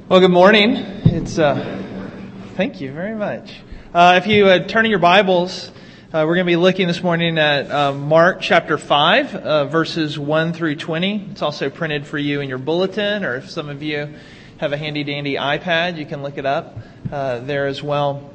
Well, good morning. Thank you very much. If you turn in your Bibles, we're going to be looking this morning at Mark chapter 5, verses 1 through 20. It's also printed for you in your bulletin, or if some of you have a handy-dandy iPad, you can look it up there as well.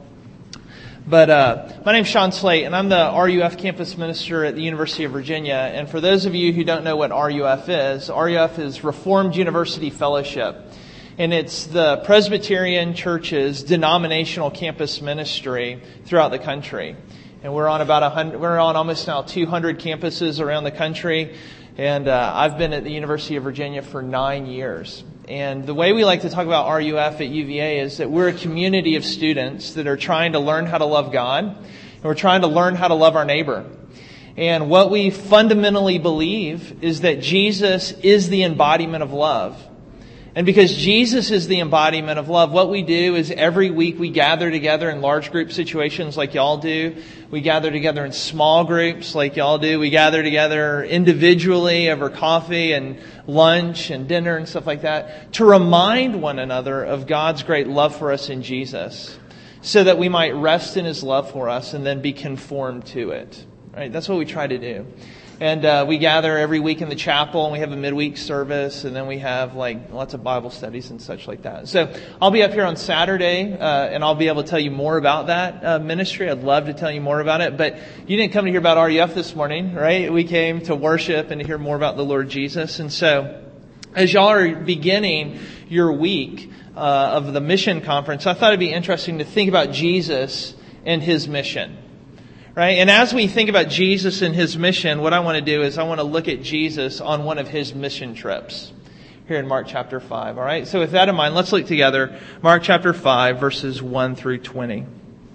But my name's Sean Slate, and I'm the RUF campus minister at the University of Virginia. And for those of you who don't know what RUF is Reformed University Fellowship. And it's the Presbyterian Church's denominational campus ministry throughout the country. And we're on almost now 200 campuses around the country. And I've been at the University of Virginia for 9 years. And the way we like to talk about RUF at UVA is that we're a community of students that are trying to learn how to love God. And we're trying to learn how to love our neighbor. And what we fundamentally believe is that Jesus is the embodiment of love. And because Jesus is the embodiment of love, what we do is every week we gather together in large group situations like y'all do. We gather together in small groups like y'all do. We gather together individually over coffee and lunch and dinner and stuff like that to remind one another of God's great love for us in Jesus so that we might rest in His love for us and then be conformed to it. Right? That's what we try to do. And we gather every week in the chapel, and we have a midweek service, and then we have lots of Bible studies and such like that. So I'll be up here on Saturday, and I'll be able to tell you more about that ministry. I'd love to tell you more about it. But you didn't come to hear about RUF this morning, right? We came to worship and to hear more about the Lord Jesus. And so as y'all are beginning your week of the mission conference, I thought it'd be interesting to think about Jesus and His mission. Right? And as we think about Jesus and His mission, what I want to do is I want to look at Jesus on one of His mission trips here in Mark chapter 5. All right? So with that in mind, let's look together. Mark chapter 5, verses 1 through 20.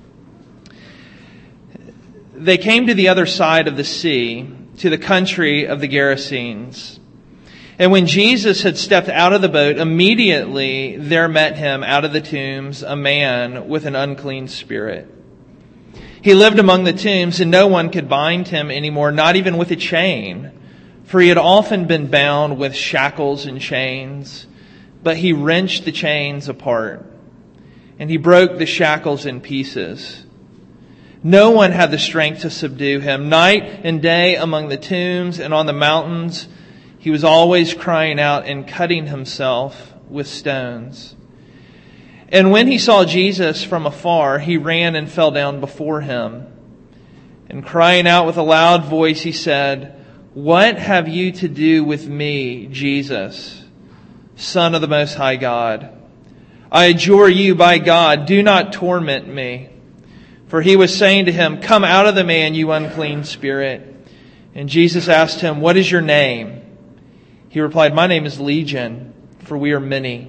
They came to the other side of the sea, to the country of the Gerasenes. And when Jesus had stepped out of the boat, immediately there met Him out of the tombs a man with an unclean spirit. He lived among the tombs, and no one could bind him anymore, not even with a chain, for he had often been bound with shackles and chains. But he wrenched the chains apart, and he broke the shackles in pieces. No one had the strength to subdue him. Night and day among the tombs and on the mountains, he was always crying out and cutting himself with stones. And when he saw Jesus from afar, he ran and fell down before Him. And crying out with a loud voice, he said, "What have you to do with me, Jesus, Son of the Most High God? I adjure you by God, do not torment me." For he was saying to him, "Come out of the man, you unclean spirit." And Jesus asked him, "What is your name?" He replied, "My name is Legion, for we are many."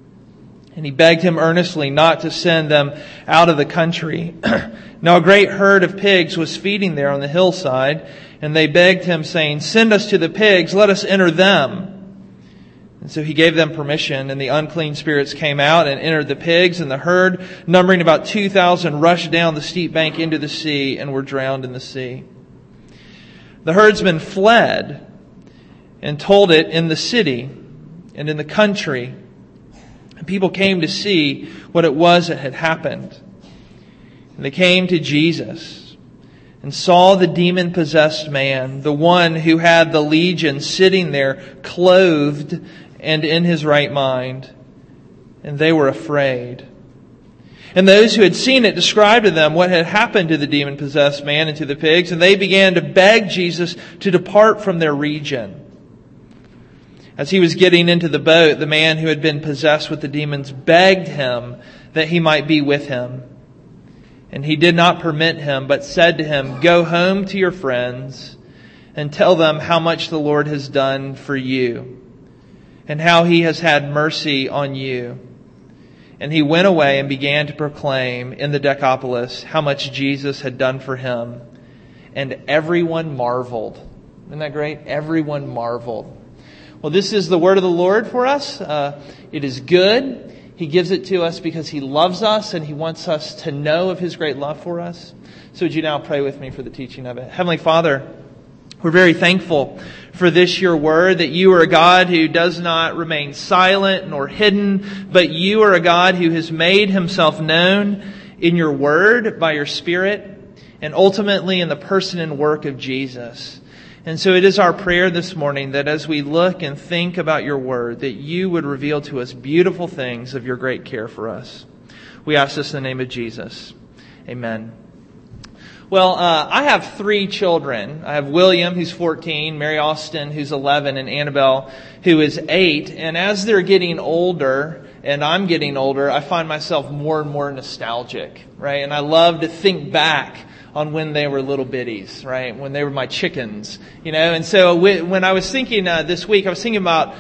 And he begged him earnestly not to send them out of the country. Now a great herd of pigs was feeding there on the hillside, and they begged him, saying, "Send us to the pigs, let us enter them." And so he gave them permission, and the unclean spirits came out and entered the pigs, and the herd, numbering about 2,000, rushed down the steep bank into the sea and were drowned in the sea. The herdsmen fled and told it in the city and in the country. People came to see what it was that had happened. And they came to Jesus and saw the demon-possessed man, the one who had the legion, sitting there, clothed and in his right mind. And they were afraid. And those who had seen it described to them what had happened to the demon-possessed man and to the pigs. And they began to beg Jesus to depart from their region. As he was getting into the boat, the man who had been possessed with the demons begged him that he might be with him. And he did not permit him, but said to him, "Go home to your friends and tell them how much the Lord has done for you and how He has had mercy on you." And he went away and began to proclaim in the Decapolis how much Jesus had done for him. And everyone marveled. Isn't that great? Everyone marveled. Well, this is the word of the Lord for us. It is good. He gives it to us because He loves us and He wants us to know of His great love for us. So would you now pray with me for the teaching of it? Heavenly Father, We're very thankful for this, your word, that you are a God who does not remain silent nor hidden, but you are a God who has made himself known in your word by your Spirit, and ultimately in the person and work of Jesus. And so it is our prayer this morning that as we look and think about your word, that you would reveal to us beautiful things of your great care for us. We ask this in the name of Jesus. Amen. Well, I have 3 children. I have William, who's 14, Mary Austin, who's 11, and Annabelle, who is 8. And as they're getting older, and I'm getting older, I find myself more and more nostalgic, right? And I love to think back on when they were little bitties, right? When they were my chickens, And so when I was thinking this week, I was thinking about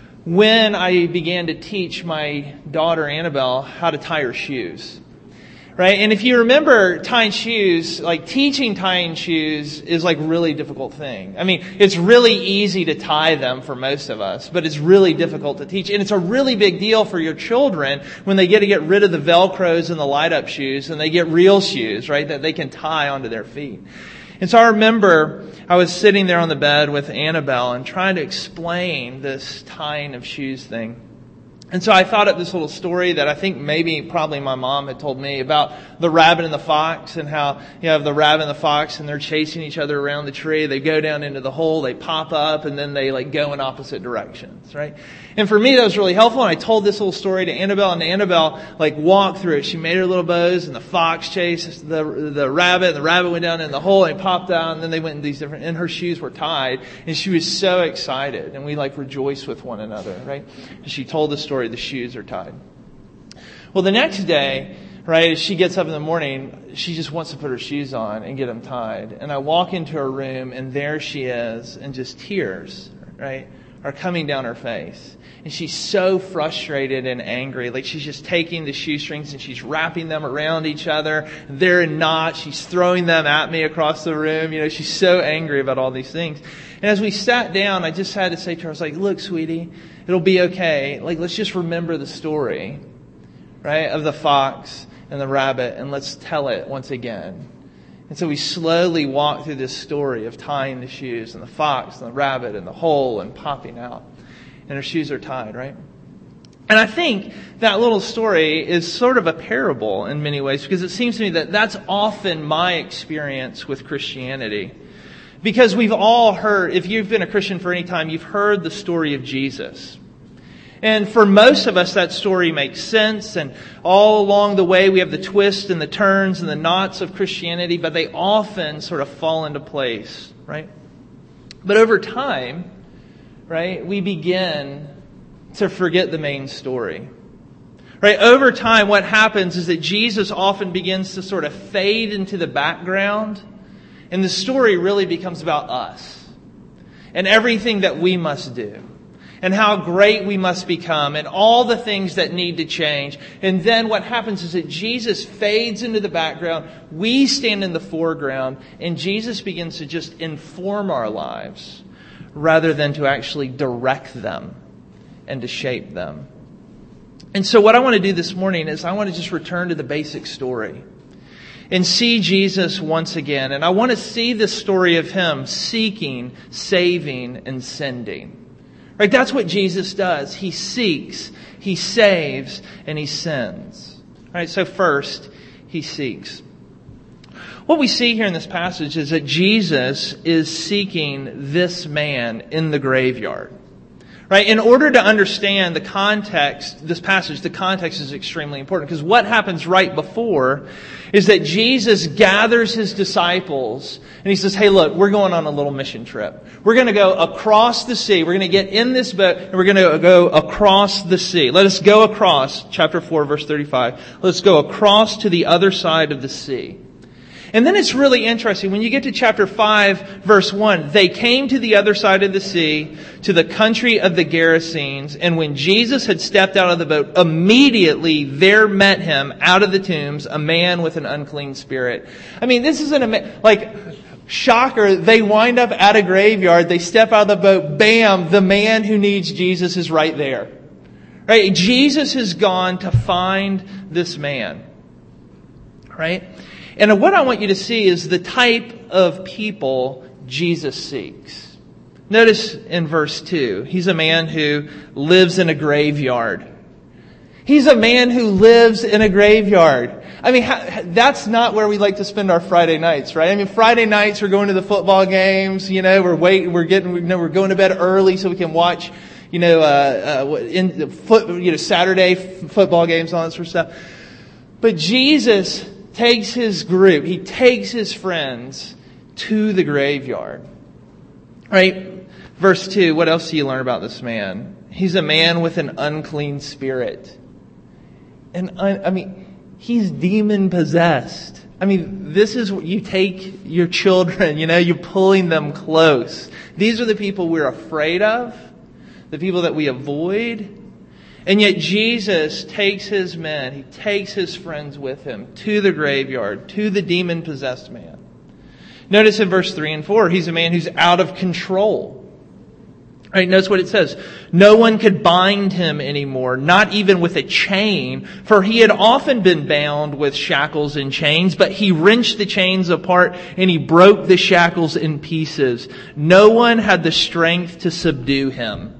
when I began to teach my daughter Annabelle how to tie her shoes. Right? And if you remember tying shoes, like teaching tying shoes is like a really difficult thing. I mean, it's really easy to tie them for most of us, but it's really difficult to teach. And it's a really big deal for your children when they get to get rid of the Velcros and the light up shoes and they get real shoes, right? That they can tie onto their feet. And so I remember I was sitting there on the bed with Annabelle and trying to explain this tying of shoes thing. And so I thought of this little story that I think probably my mom had told me about the rabbit and the fox, and how you have the rabbit and the fox and they're chasing each other around the tree. They go down into the hole, they pop up, and then they go in opposite directions, right? And for me that was really helpful. And I told this little story to Annabelle, and Annabelle walked through it. She made her little bows, and the fox chased the rabbit, and the rabbit went down in the hole and he popped out, and then they went in these different, and her shoes were tied, and she was so excited, and we rejoiced with one another, right? And she told the story. The shoes are tied. Well, the next day, right, as she gets up in the morning, she just wants to put her shoes on and get them tied. And I walk into her room, and there she is, and just tears, right, are coming down her face. And she's so frustrated and angry. She's just taking the shoestrings and she's wrapping them around each other. They're in knots. She's throwing them at me across the room. She's so angry about all these things. And as we sat down, I just had to say to her, I was like, look, sweetie, it'll be okay. Let's just remember the story, right, of the fox and the rabbit, and let's tell it once again. And so we slowly walked through this story of tying the shoes, and the fox and the rabbit and the hole and popping out. And her shoes are tied, right? And I think that little story is sort of a parable in many ways, because it seems to me that that's often my experience with Christianity. Because we've all heard, if you've been a Christian for any time, you've heard the story of Jesus. And for most of us, that story makes sense. And all along the way, we have the twists and the turns and the knots of Christianity, but they often sort of fall into place, right? But over time, right, we begin to forget the main story. Right? Over time, what happens is that Jesus often begins to sort of fade into the background. And the story really becomes about us and everything that we must do and how great we must become and all the things that need to change. And then what happens is that Jesus fades into the background. We stand in the foreground, and Jesus begins to just inform our lives rather than to actually direct them and to shape them. And so what I want to do this morning is I want to just return to the basic story and see Jesus once again. And I want to see the story of Him seeking, saving, and sending. Right? That's what Jesus does. He seeks, He saves, and He sends. Right? So first, He seeks. What we see here in this passage is that Jesus is seeking this man in the graveyard. Right? In order to understand the context, this passage, the context is extremely important, because what happens right before is that Jesus gathers His disciples and He says, hey, look, we're going on a little mission trip. We're going to go across the sea. We're going to get in this boat and we're going to go across the sea. Let us go across, chapter 4, verse 35. Let's go across to the other side of the sea. And then it's really interesting. When you get to chapter 5, verse 1, they came to the other side of the sea, to the country of the Gerasenes. And when Jesus had stepped out of the boat, immediately there met him out of the tombs a man with an unclean spirit. I mean, this isn't shocker. They wind up at a graveyard. They step out of the boat. Bam, the man who needs Jesus is right there. Right? Jesus has gone to find this man. Right? And what I want you to see is the type of people Jesus seeks. Notice in verse 2, he's a man who lives in a graveyard. He's a man who lives in a graveyard. I mean, that's not where we like to spend our Friday nights, right? I mean, Friday nights we're going to the football games. We're going to bed early so we can watch, Saturday football games, all that sort of stuff. But Jesus takes his group, he takes his friends to the graveyard, right? Verse 2. What else do you learn about this man? He's a man with an unclean spirit. And he's demon possessed. I mean, this is what you take your children, you're pulling them close. These are the people we're afraid of, the people that we avoid. And yet Jesus takes his men, he takes his friends with him to the graveyard, to the demon possessed man. Notice in verse 3 and 4, he's a man who's out of control. Right, notice what it says. No one could bind him anymore, not even with a chain, for he had often been bound with shackles and chains, but he wrenched the chains apart and he broke the shackles in pieces. No one had the strength to subdue him.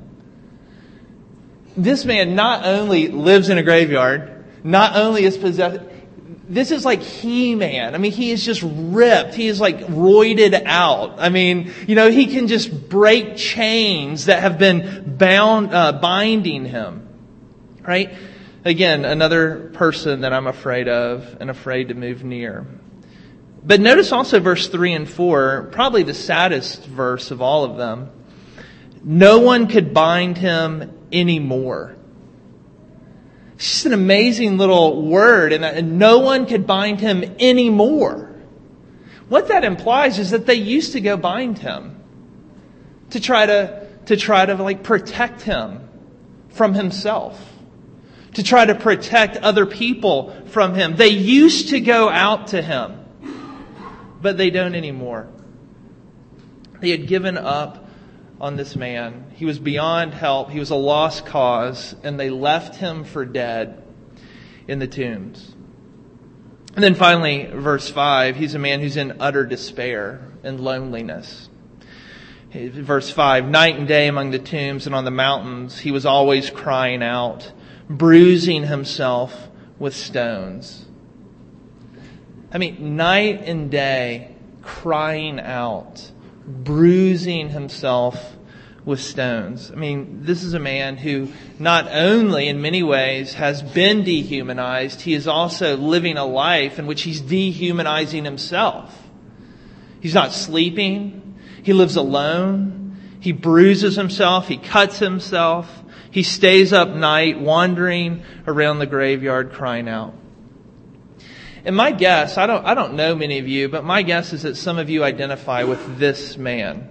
This man not only lives in a graveyard, not only is possessed, this is like He-Man. I mean, he is just ripped. He is like roided out. I mean, he can just break chains that have been binding him. Right? Again, another person that I'm afraid of and afraid to move near. But notice also verse 3 and 4, probably the saddest verse of all of them. No one could bind him anymore. It's just an amazing little word, and no one could bind him anymore. What that implies is that they used to go bind him to try to protect him from himself, to try to protect other people from him. They used to go out to him, but they don't anymore. They had given up on this man. He was beyond help. He was a lost cause, and they left him for dead in the tombs. And then finally, verse 5, he's a man who's in utter despair and loneliness. Verse 5, night and day among the tombs and on the mountains, he was always crying out, bruising himself with stones. I mean, night and day, crying out, bruising himself with stones. I mean, this is a man who not only in many ways has been dehumanized, he is also living a life in which he's dehumanizing himself. He's not sleeping. He lives alone. He bruises himself. He cuts himself. He stays up night wandering around the graveyard crying out. And my guess, I don't know many of you, but my guess is that some of you identify with this man.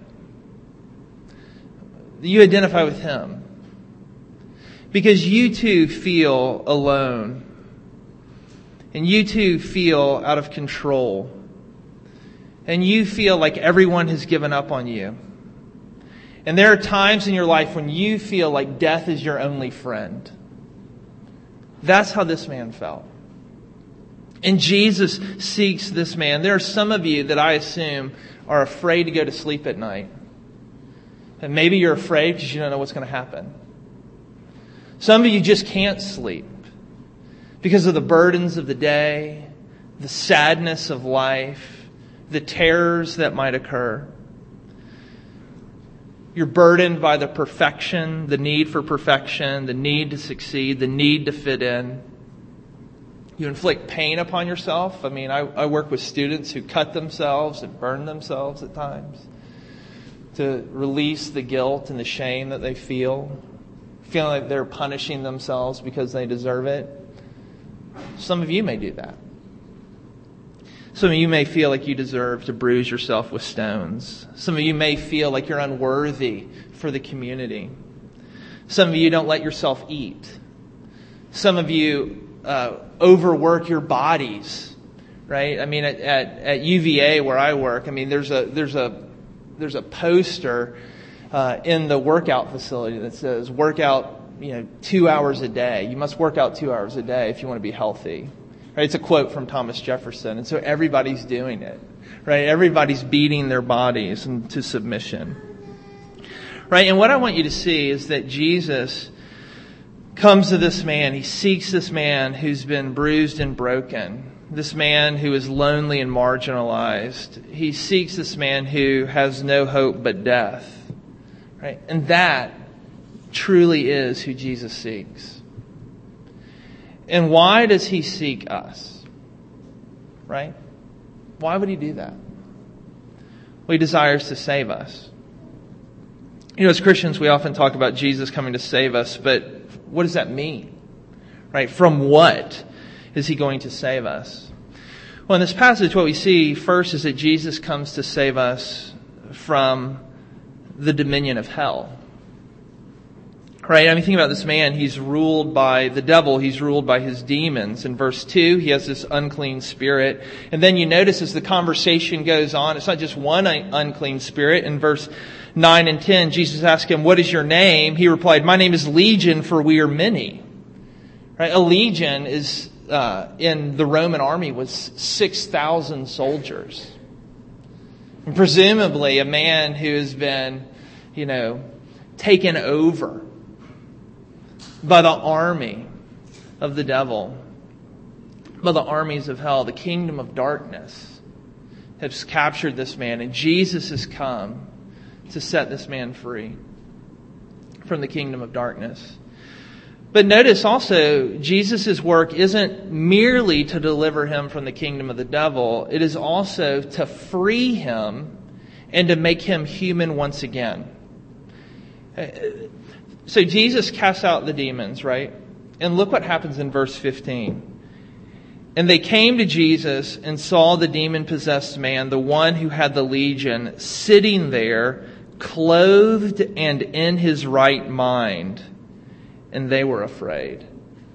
You identify with him. Because you too feel alone. And you too feel out of control. And you feel like everyone has given up on you. And there are times in your life when you feel like death is your only friend. That's how this man felt. And Jesus seeks this man. There are some of you that I assume are afraid to go to sleep at night. And maybe you're afraid because you don't know what's going to happen. Some of you just can't sleep because of the burdens of the day, the sadness of life, the terrors that might occur. You're burdened by the perfection, the need for perfection, the need to succeed, the need to fit in. You inflict pain upon yourself. I mean, I work with students who cut themselves and burn themselves at times to release the guilt and the shame that they feel, feeling like they're punishing themselves because they deserve it. Some of you may do that. Some of you may feel like you deserve to bruise yourself with stones. Some of you may feel like you're unworthy for the community. Some of you don't let yourself eat. Some of you overwork your bodies, right? I mean, at UVA where I work, I mean, there's a poster in the workout facility that says work out 2 hours a day. You must work out 2 hours a day if you want to be healthy. Right? It's a quote from Thomas Jefferson. And so everybody's doing it. Right? Everybody's beating their bodies into submission. Right? And what I want you to see is that Jesus comes to this man. He seeks this man who's been bruised and broken. This man who is lonely and marginalized. He seeks this man who has no hope but death. Right? And that truly is who Jesus seeks. And why does he seek us? Right? Why would he do that? Well, he desires to save us. You know, as Christians, we often talk about Jesus coming to save us, but what does that mean? Right? From what is he going to save us? Well, in this passage, what we see first is that Jesus comes to save us from the dominion of hell. Right? I mean, think about this man. He's ruled by the devil. He's ruled by his demons. In verse 2, he has this unclean spirit. And then you notice as the conversation goes on, it's not just one unclean spirit. In verse 9 and 10, Jesus asked him, "What is your name?" He replied, "My name is Legion, for we are many." Right? A legion is, in the Roman army was 6,000 soldiers. And presumably a man who has been, taken over by the army of the devil, by the armies of hell. The kingdom of darkness has captured this man, and Jesus has come to set this man free from the kingdom of darkness. But notice also, Jesus' work isn't merely to deliver him from the kingdom of the devil. It is also to free him and to make him human once again. So Jesus casts out the demons, right? And look what happens in verse 15. "And they came to Jesus and saw the demon-possessed man, the one who had the legion, sitting there, clothed and in his right mind. And they were afraid."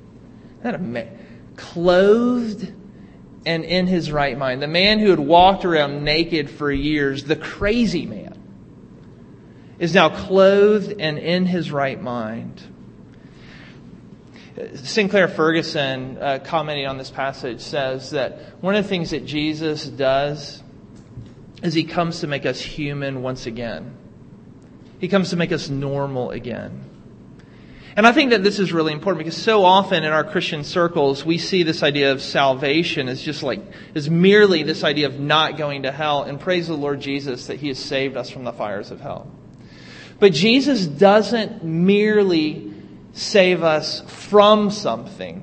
Clothed and in his right mind. The man who had walked around naked for years, the crazy man, is now clothed and in his right mind. Sinclair Ferguson, commenting on this passage, says that one of the things that Jesus does is he comes to make us human once again. He comes to make us normal again. And I think that this is really important because so often in our Christian circles, we see this idea of salvation as merely this idea of not going to hell. And praise the Lord Jesus that he has saved us from the fires of hell. But Jesus doesn't merely save us from something.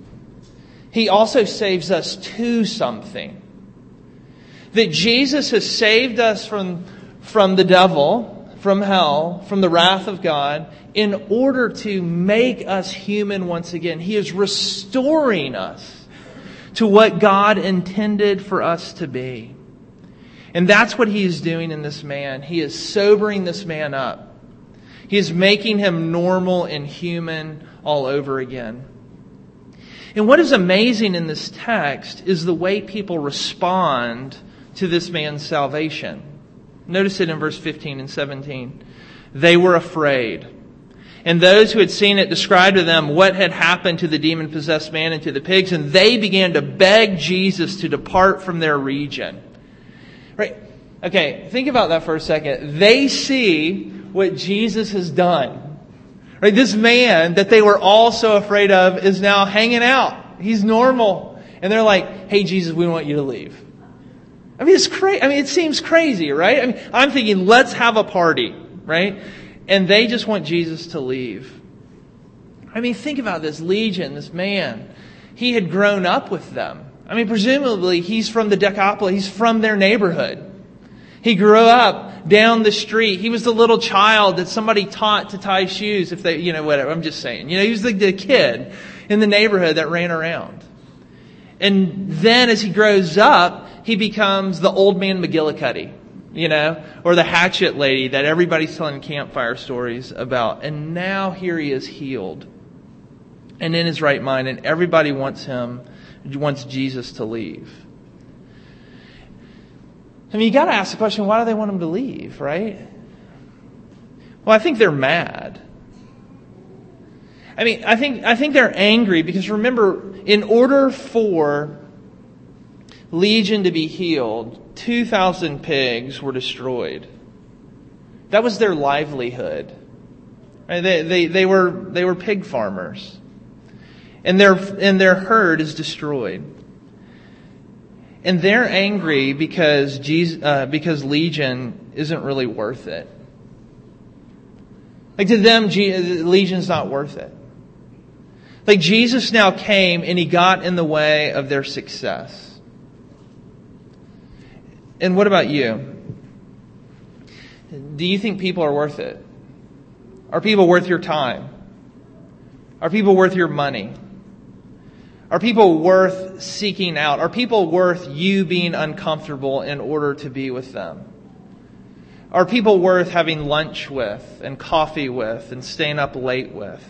He also saves us to something. That Jesus has saved us from the devil, from hell, from the wrath of God, in order to make us human once again. He is restoring us to what God intended for us to be. And that's what he is doing in this man. He is sobering this man up. He is making him normal and human all over again. And what is amazing in this text is the way people respond to this man's salvation. Notice it in verse 15 and 17. "They were afraid. And those who had seen it described to them what had happened to the demon-possessed man and to the pigs, and they began to beg Jesus to depart from their region." Right? Okay, think about that for a second. They see what Jesus has done. Right? This man that they were all so afraid of is now hanging out. He's normal. And they're like, "Hey, Jesus, we want you to leave." I mean, it's crazy. I mean, it seems crazy, right? I mean, I'm thinking, let's have a party, right? And they just want Jesus to leave. I mean, think about this Legion, this man. He had grown up with them. I mean, presumably he's from the Decapolis. He's from their neighborhood. He grew up down the street. He was the little child that somebody taught to tie shoes if they, whatever. I'm just saying. He was the kid in the neighborhood that ran around. And then as he grows up, he becomes the old man McGillicuddy, or the hatchet lady that everybody's telling campfire stories about. And now here he is healed and in his right mind, and everybody wants Jesus to leave. I mean, you got to ask the question, why do they want him to leave, right? Well, I think they're mad. I think they're angry because remember, in order for Legion to be healed, 2,000 pigs were destroyed. That was their livelihood. Right? They were pig farmers, and their herd is destroyed, and they're angry because Legion isn't really worth it. Like to them, Legion's not worth it. Like Jesus now came and he got in the way of their success. And what about you? Do you think people are worth it? Are people worth your time? Are people worth your money? Are people worth seeking out? Are people worth you being uncomfortable in order to be with them? Are people worth having lunch with and coffee with and staying up late with?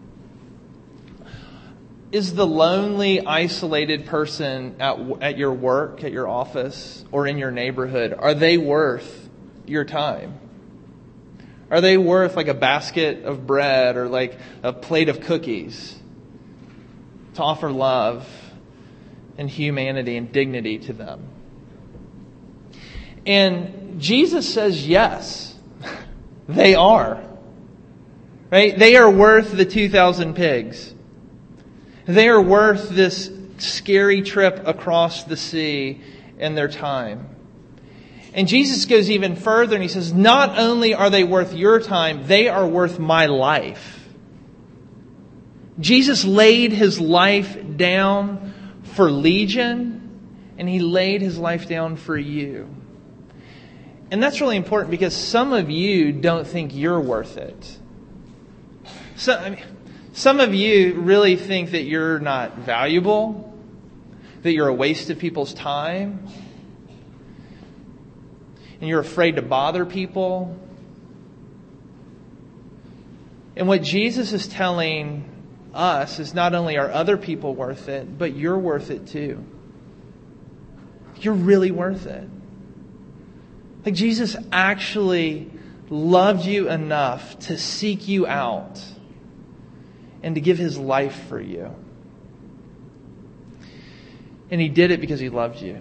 Is the lonely, isolated person at your work, at your office, or in your neighborhood, are they worth your time? Are they worth like a basket of bread or like a plate of cookies to offer love and humanity and dignity to them? And Jesus says yes, they are. Right? They are worth the 2,000 pigs. They are worth this scary trip across the sea and their time. And Jesus goes even further and he says, not only are they worth your time, they are worth my life. Jesus laid his life down for Legion, and he laid his life down for you. And that's really important because some of you don't think you're worth it. Some of you really think that you're not valuable, that you're a waste of people's time, and you're afraid to bother people. And what Jesus is telling us is not only are other people worth it, but you're worth it too. You're really worth it. Like Jesus actually loved you enough to seek you out and to give his life for you. And he did it because he loved you.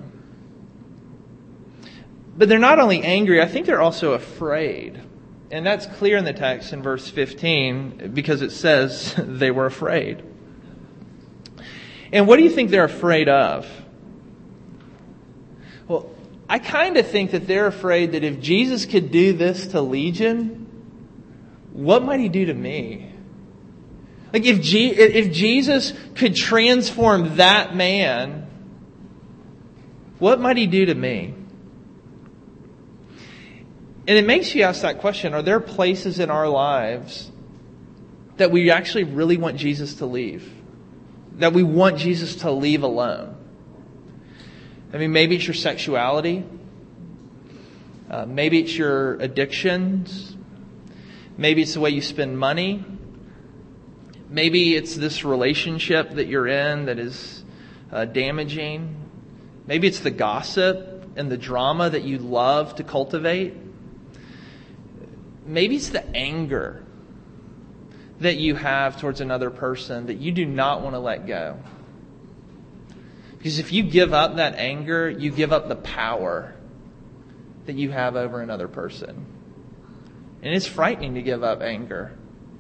But they're not only angry, I think they're also afraid. And that's clear in the text in verse 15 because it says they were afraid. And what do you think they're afraid of? Well, I kind of think that they're afraid that if Jesus could do this to Legion, what might he do to me? Like if Jesus could transform that man, what might he do to me? And it makes you ask that question, are there places in our lives that we actually really want Jesus to leave? That we want Jesus to leave alone? I mean, maybe it's your sexuality. Maybe it's your addictions. Maybe it's the way you spend money. Maybe it's this relationship that you're in that is damaging. Maybe it's the gossip and the drama that you love to cultivate. Maybe it's the anger that you have towards another person that you do not want to let go. Because if you give up that anger, you give up the power that you have over another person. And it's frightening to give up anger.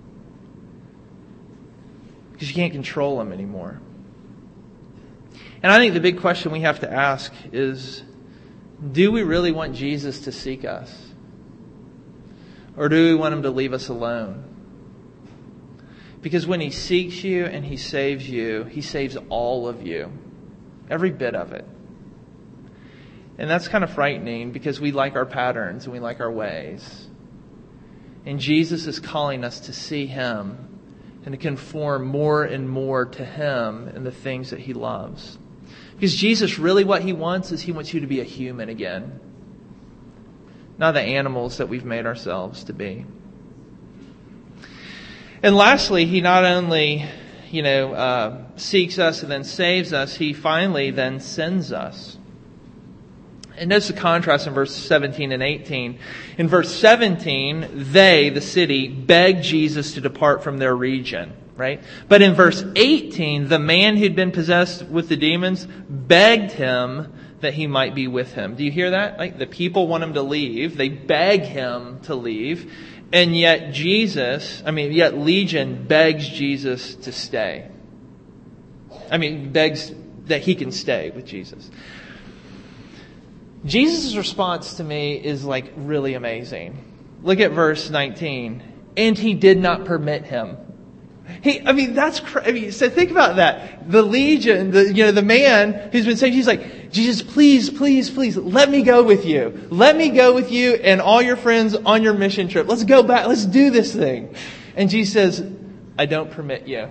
Because you can't control them anymore. And I think the big question we have to ask is, do we really want Jesus to seek us? Or do we want him to leave us alone? Because when he seeks you and he saves all of you. Every bit of it. And that's kind of frightening because we like our patterns and we like our ways. And Jesus is calling us to see him and to conform more and more to him and the things that he loves. Because Jesus, really what he wants is he wants you to be a human again. Not the animals that we've made ourselves to be. And lastly, he not only, seeks us and then saves us, he finally then sends us. And notice the contrast in verse 17 and 18. In verse 17, they, the city, begged Jesus to depart from their region. right? But in verse 18, the man who'd been possessed with the demons begged him that he might be with him. Do you hear that? Like, the people want him to leave. They beg him to leave. And yet yet Legion begs Jesus to stay. Begs that he can stay with Jesus. Jesus' response to me is like really amazing. Look at verse 19. And he did not permit him. That's crazy. So think about that. The Legion, the man who's been saying, he's like, Jesus, please, please, please, let me go with you. Let me go with you and all your friends on your mission trip. Let's go back. Let's do this thing. And Jesus says, I don't permit you.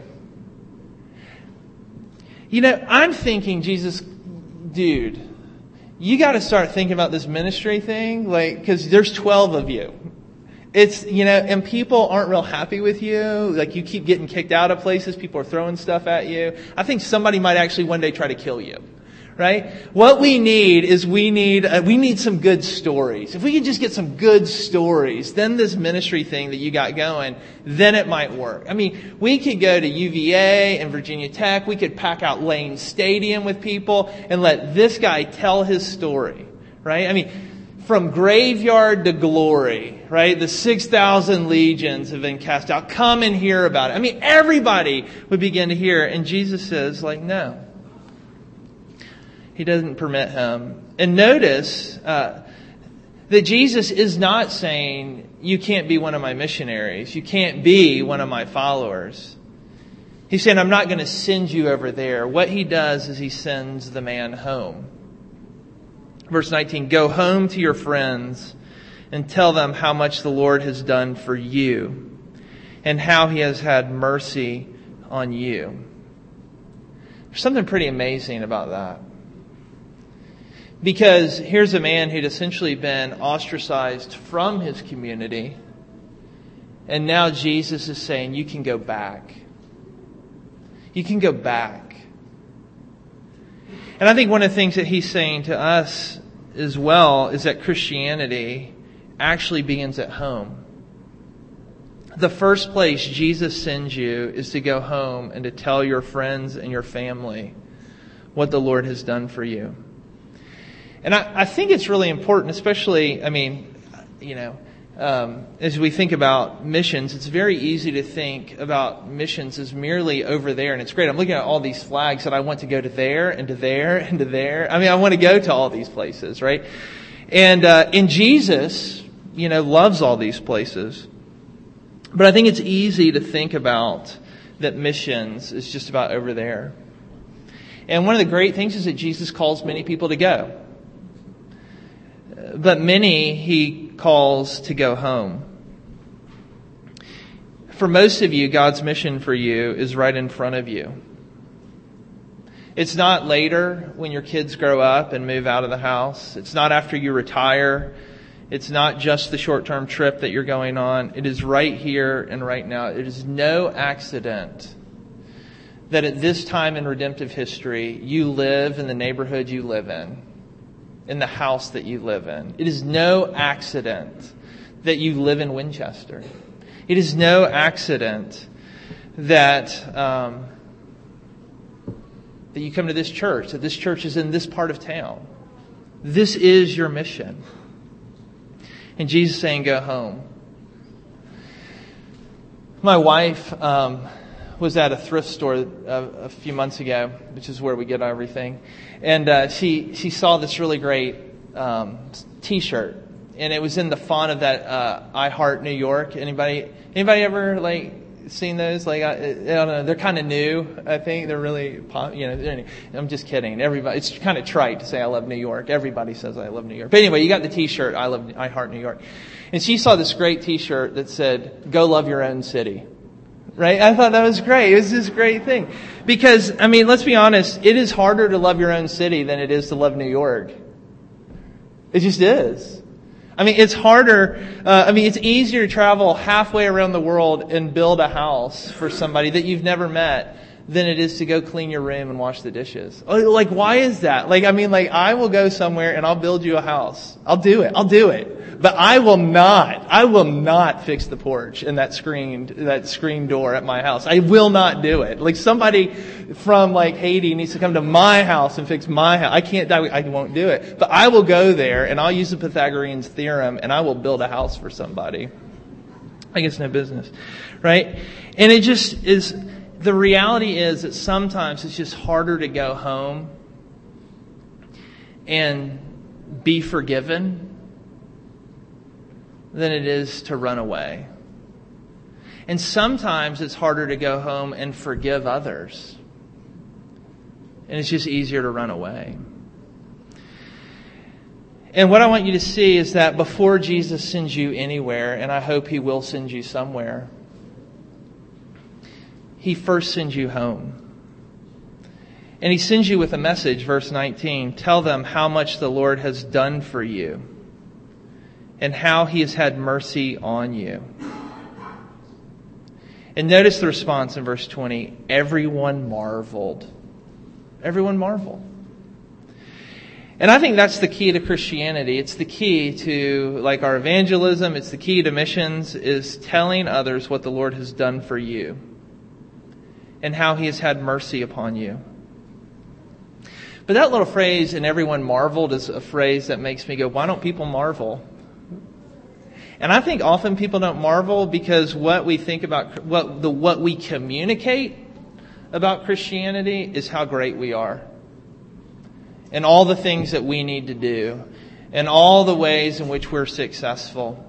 I'm thinking, Jesus, dude, you got to start thinking about this ministry thing, because there's 12 of you. It's, and people aren't real happy with you. Like, you keep getting kicked out of places. People are throwing stuff at you. I think somebody might actually one day try to kill you. Right? What we need is we need some good stories. If we could just get some good stories, then this ministry thing that you got going, then it might work. We could go to UVA and Virginia Tech. We could pack out Lane Stadium with people and let this guy tell his story. Right? From graveyard to glory, right? The 6,000 legions have been cast out. Come and hear about it. Everybody would begin to hear. And Jesus says, no. He doesn't permit him. And notice that Jesus is not saying, you can't be one of my missionaries. You can't be one of my followers. He's saying, I'm not going to send you over there. What he does is he sends the man home. Verse 19, go home to your friends and tell them how much the Lord has done for you and how he has had mercy on you. There's something pretty amazing about that. Because here's a man who'd essentially been ostracized from his community. And now Jesus is saying, you can go back. You can go back. And I think one of the things that he's saying to us as well is that Christianity actually begins at home. The first place Jesus sends you is to go home and to tell your friends and your family what the Lord has done for you. And I think it's really important, especially, as we think about missions, it's very easy to think about missions as merely over there. And it's great. I'm looking at all these flags that I want to go to there and to there and to there. I want to go to all these places, right? And Jesus, loves all these places. But I think it's easy to think about that missions is just about over there. And one of the great things is that Jesus calls many people to go. But many he calls to go home. For most of you, God's mission for you is right in front of you. It's not later when your kids grow up and move out of the house. It's not after you retire. It's not just the short-term trip that you're going on. It is right here and right now. It is no accident that at this time in redemptive history, you live in the neighborhood you live in the house that you live in. It is no accident that you live in Winchester. It is no accident that you come to this church, that this church is in this part of town. This is your mission. And Jesus is saying, go home. My wife was at a thrift store a few months ago, which is where we get everything. And she saw this really great T-shirt. And it was in the font of that I Heart New York. Anybody ever seen those? I don't know. They're kind of new. I think they're really I'm just kidding. Everybody, it's kind of trite to say I love New York. Everybody says I love New York. But anyway, you got the T-shirt I Heart New York. And she saw this great T-shirt that said, "Go love your own city." Right? I thought that was great. It was this great thing. Because, let's be honest, it is harder to love your own city than it is to love New York. It just is. It's harder. It's easier to travel halfway around the world and build a house for somebody that you've never met than it is to go clean your room and wash the dishes. Like, why is that? I will go somewhere and I'll build you a house. I'll do it. But I will not fix the porch and that screen door at my house. I will not do it. Like, somebody from Haiti needs to come to my house and fix my house. I won't do it. But I will go there and I'll use the Pythagorean theorem and I will build a house for somebody. I guess no business. Right? And it just is, the reality is that sometimes it's just harder to go home and be forgiven than it is to run away. And sometimes it's harder to go home and forgive others. And it's just easier to run away. And what I want you to see is that before Jesus sends you anywhere, and I hope He will send you somewhere, He first sends you home. And He sends you with a message, verse 19. Tell them how much the Lord has done for you and how He has had mercy on you. And notice the response in verse 20. Everyone marveled. Everyone marveled. And I think that's the key to Christianity. It's the key to our evangelism. It's the key to missions, is telling others what the Lord has done for you and how He has had mercy upon you. But that little phrase, and everyone marveled, is a phrase that makes me go, why don't people marvel? And I think often people don't marvel because what we think about, what we communicate about Christianity is how great we are. And all the things that we need to do. And all the ways in which we're successful.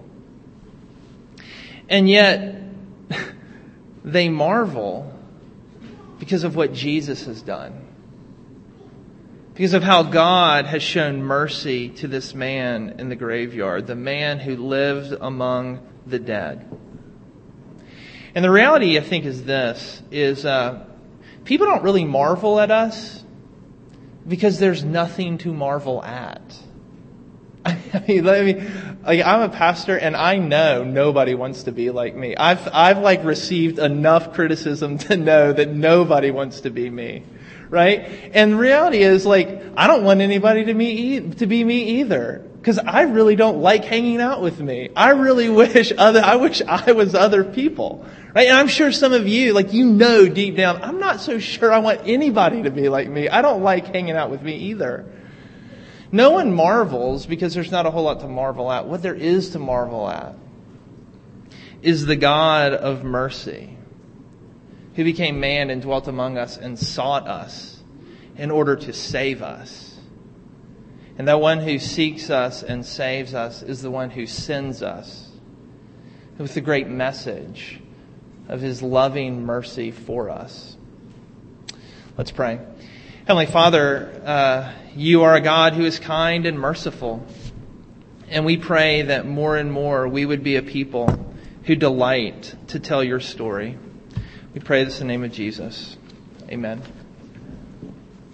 And yet, they marvel because of what Jesus has done. Because of how God has shown mercy to this man in the graveyard, the man who lived among the dead. And the reality, I think, is this, people don't really marvel at us because there's nothing to marvel at. I'm a pastor and I know nobody wants to be like me. I've received enough criticism to know that nobody wants to be me. Right? And the reality is, I don't want anybody to be me either. Because I really don't like hanging out with me. I really wish I was other people. Right? And I'm sure some of you, deep down, I'm not so sure I want anybody to be like me. I don't like hanging out with me either. No one marvels because there's not a whole lot to marvel at. What there is to marvel at is the God of mercy, who became man and dwelt among us and sought us in order to save us. And that one who seeks us and saves us is the one who sends us with the great message of His loving mercy for us. Let's pray. Heavenly Father, You are a God who is kind and merciful. And we pray that more and more we would be a people who delight to tell Your story. We pray this in the name of Jesus. Amen.